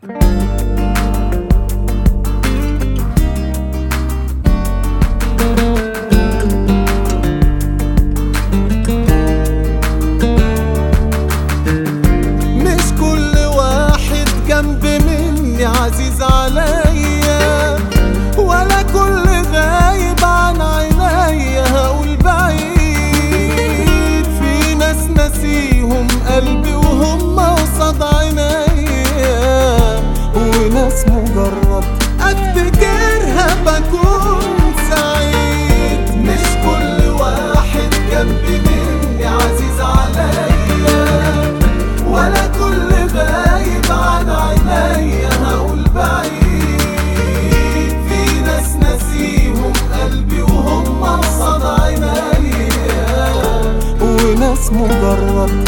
مش كل واحد جنب مني عزيز عليا، ولا كل غايب عن عينيا هقول بعيد. في ناس ناسيهم قلبي وهم قصاد عينيا، وناس مجرد افتكرها بكون سعيد. مش كل واحد جنب مني عزيز عليا، ولا كل غايب عن عينيا هقول بعيد. في ناس ناسيهم قلبي وهم قصاد عينيا، وناس مجرد